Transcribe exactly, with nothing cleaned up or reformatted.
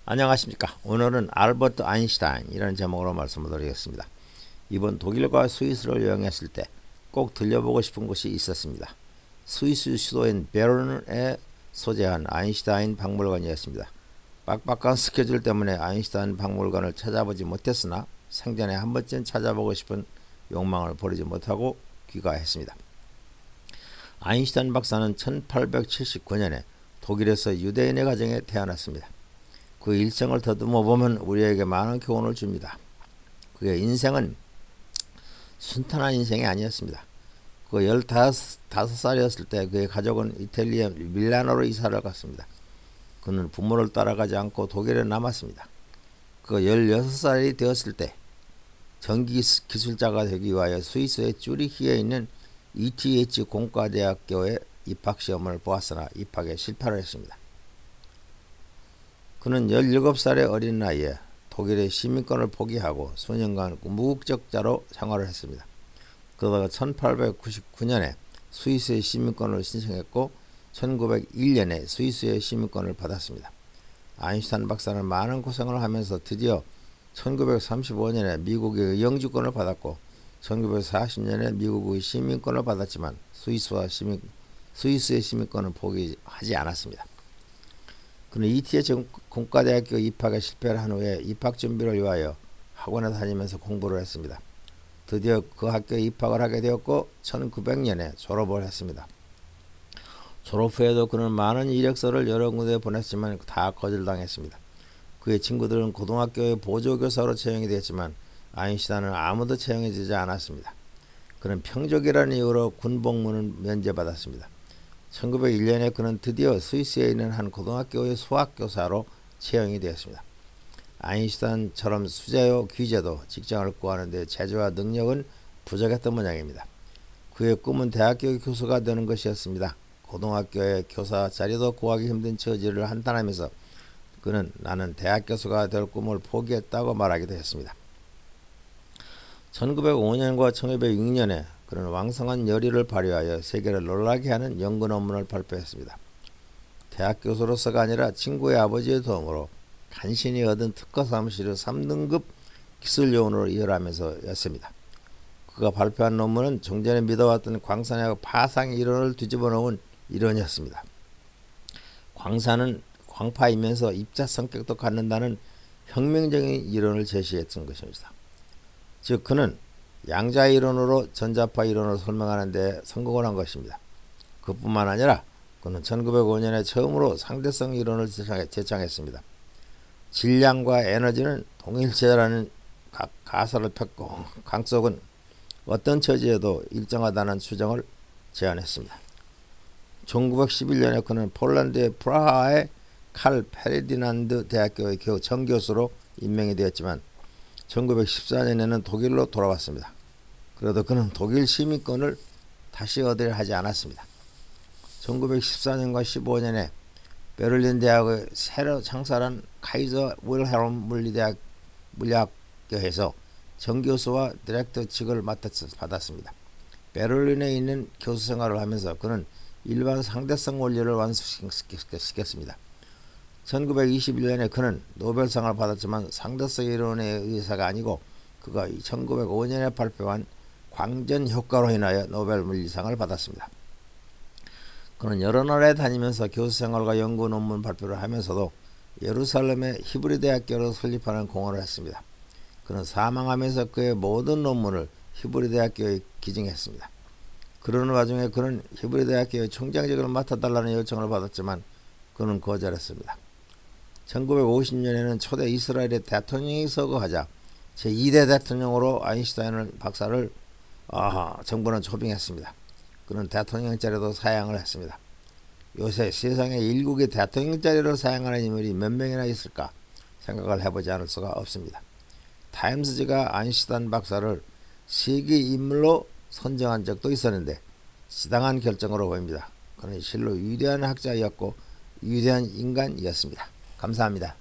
안녕하십니까. 오늘은 알버트 아인슈타인이라는 제목으로 말씀을 드리겠습니다. 이번 독일과 스위스를 여행했을 때 꼭 들려보고 싶은 곳이 있었습니다. 스위스 수도인 베른에 소재한 아인슈타인 박물관이었습니다. 빡빡한 스케줄 때문에 아인슈타인 박물관을 찾아보지 못했으나 생전에 한 번쯤 찾아보고 싶은 욕망을 버리지 못하고 귀가했습니다. 아인슈타인 박사는 천팔백칠십구 년에 독일에서 유대인의 가정에 태어났습니다. 그 일생을 더듬어 보면 우리에게 많은 교훈을 줍니다. 그의 인생은 순탄한 인생이 아니었습니다. 그 열다섯 살이었을 때 그의 가족은 이탈리아 밀라노로 이사를 갔습니다. 그는 부모를 따라가지 않고 독일에 남았습니다. 그 열여섯 살이 되었을 때 전기 기술자가 되기 위하여 스위스의 쭈리히에 있는 이티에이치 공과대학교에 입학시험을 보았으나 입학에 실패를 했습니다. 그는 열일곱 살의 어린 나이에 독일의 시민권을 포기하고 수년간 무국적자로 생활을 했습니다. 그러다가 천팔백구십구 년에 스위스의 시민권을 신청했고 천구백일 년에 스위스의 시민권을 받았습니다. 아인슈타인 박사는 많은 고생을 하면서 드디어 천구백삼십오 년에 미국의 영주권을 받았고 천구백사십 년에 미국의 시민권을 받았지만 스위스와 시민, 스위스의 시민권은 포기하지 않았습니다. 그는 이티에이치 공과대학교 입학에 실패를 한 후에 입학 준비를 위하여 학원에 다니면서 공부를 했습니다. 드디어 그 학교에 입학을 하게 되었고 천구백 년에 졸업을 했습니다. 졸업 후에도 그는 많은 이력서를 여러 군데에 보냈지만 다 거절당했습니다. 그의 친구들은 고등학교의 보조교사로 채용이 되었지만 아인슈타인은 아무도 채용이 되지 않았습니다. 그는 평족이라는 이유로 군복무는 면제받았습니다. 천구백일 년에 그는 드디어 스위스에 있는 한 고등학교의 수학교사로 채용이 되었습니다. 아인슈타인처럼 수재요 귀재도 직장을 구하는 데 재주와 능력은 부족했던 모양입니다. 그의 꿈은 대학교 교수가 되는 것이었습니다. 고등학교의 교사 자리도 구하기 힘든 처지를 한탄하면서 그는 나는 대학 교수가 될 꿈을 포기했다고 말하기도 했습니다. 천구백오 년과 천구백육 년에 그는 왕성한 열의를 발휘하여 세계를 놀라게 하는 연구 논문을 발표했습니다. 대학 교수로서가 아니라 친구의 아버지의 도움으로 간신히 얻은 특허 사무실의 삼 등급 기술요원으로 일하면서였습니다. 그가 발표한 논문은 종전에 믿어왔던 광산의 파상 이론을 뒤집어 놓은 이론이었습니다. 광산은 광파이면서 입자 성격도 갖는다는 혁명적인 이론을 제시했던 것입니다. 즉 그는 양자 이론으로 전자파 이론을 설명하는 데 성공을 한 것입니다. 그뿐만 아니라 그는 천구백오 년에 처음으로 상대성 이론을 제창했습니다. 질량과 에너지는 동일체라는 가설을 폈고 강속은 어떤 처지에도 일정하다는 추정을 제안했습니다. 천구백십일 년에 그는 폴란드의 프라하의 칼 페르디난드 대학교의 정교수로 임명이 되었지만 천구백십사 년에는 독일로 돌아왔습니다. 그래도 그는 독일 시민권을 다시 얻으려 하지 않았습니다. 천구백십사 년과 십오 년에 베를린 대학의 새로 창설한 카이저 윌헬름 물리대학 물리학교에서 정교수와 디렉터직을 맡았습니다. 베를린에 있는 교수 생활을 하면서 그는 일반 상대성 원리를 완수시켰습니다. 천구백이십일 년에 그는 노벨상을 받았지만 상대성 이론의 의사가 아니고 그가 천구백오 년에 발표한 광전 효과로 인하여 노벨 물리상을 받았습니다. 그는 여러 나라에 다니면서 교수 생활과 연구 논문 발표를 하면서도 예루살렘의 히브리 대학교를 설립하는 공헌을 했습니다. 그는 사망하면서 그의 모든 논문을 히브리 대학교에 기증했습니다. 그러는 와중에 그는 히브리 대학교의 총장직을 맡아달라는 요청을 받았지만 그는 거절했습니다. 천구백오십 년에는 초대 이스라엘의 대통령이 서거하자 제이 대 대통령으로 아인슈타인 박사를 아, 정부는 초빙했습니다. 그는 대통령 자리도 사양을 했습니다. 요새 세상에 일국의 대통령 자리를 사양하는 인물이 몇 명이나 있을까 생각을 해보지 않을 수가 없습니다. 타임스지가 아인슈타인 박사를 세계 인물로 선정한 적도 있었는데 지당한 결정으로 보입니다. 그는 실로 위대한 학자였고 위대한 인간이었습니다. 감사합니다.